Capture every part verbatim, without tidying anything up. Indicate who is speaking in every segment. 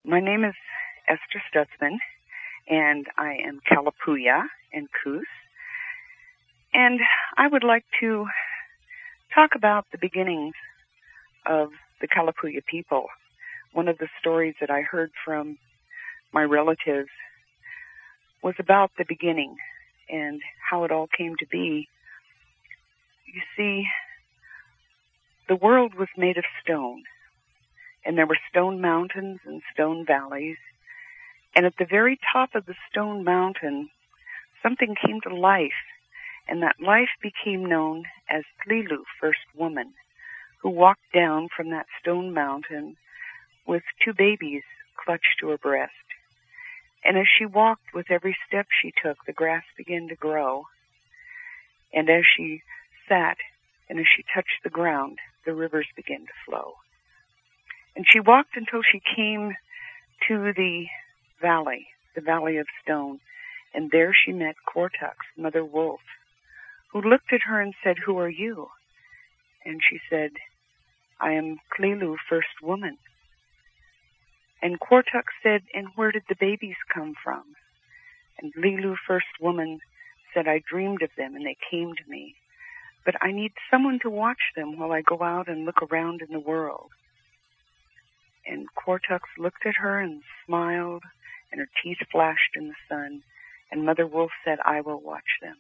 Speaker 1: My name is Esther Stutzman, and I am Kalapuya and Coos. And I would like to talk about the beginnings of the Kalapuya people. One of the stories that I heard from my relatives was about the beginning and how it all came to be. You see, the world was made of stone, and there were stone mountains and stone valleys. And at the very top of the stone mountain, something came to life, and that life became known as Tlilu, First Woman, who walked down from that stone mountain with two babies clutched to her breast. And as she walked, with every step she took, the grass began to grow. And as she sat and as she touched the ground, the rivers began to flow. And she walked until she came to the valley, the Valley of Stone, and there she met Quartux, Mother Wolf, who looked at her and said, "Who are you?" And she said, "I am Tlilu, First Woman." And Quartux said, "And where did the babies come from?" And Tlilu, First Woman, said, "I dreamed of them and they came to me, but I need someone to watch them while I go out and look around in the world." And Quartux looked at her and smiled, and her teeth flashed in the sun, and Mother Wolf said, "I will watch them."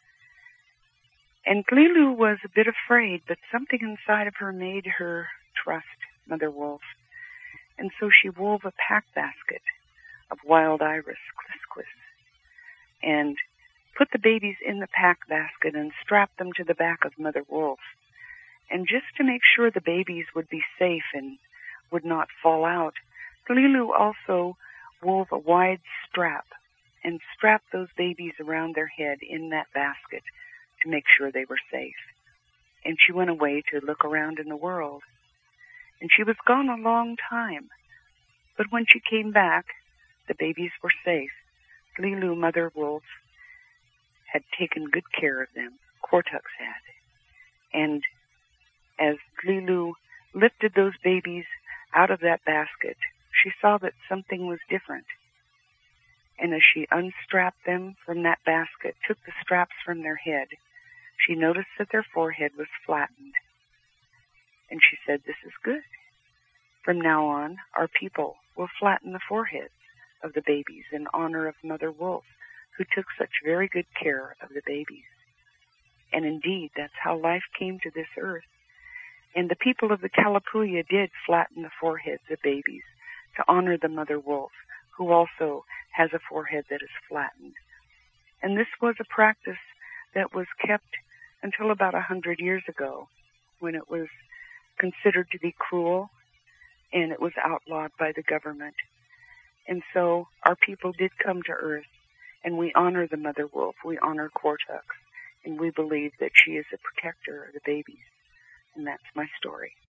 Speaker 1: And Tlilu was a bit afraid, but something inside of her made her trust Mother Wolf. And so she wove a pack basket of wild iris, Clisquis, and put the babies in the pack basket and strapped them to the back of Mother Wolf. And just to make sure the babies would be safe and would not fall out, Tlilu also wove a wide strap and strapped those babies around their head in that basket to make sure they were safe. And she went away to look around in the world. And she was gone a long time. But when she came back, the babies were safe. Tlilu, Mother Wolf, had taken good care of them. Quartux had. And as Tlilu lifted those babies out of that basket, she saw that something was different. And as she unstrapped them from that basket, took the straps from their head, she noticed that their forehead was flattened. And she said, "This is good. From now on, our people will flatten the foreheads of the babies in honor of Mother Wolf, who took such very good care of the babies." And indeed, that's how life came to this earth. And the people of the Kalapuya did flatten the foreheads of babies to honor the Mother Wolf, who also has a forehead that is flattened. And this was a practice that was kept until about a hundred years ago, when it was considered to be cruel and it was outlawed by the government. And so our people did come to earth, and we honor the Mother Wolf, we honor Quartux, and we believe that she is a protector of the babies. And that's my story.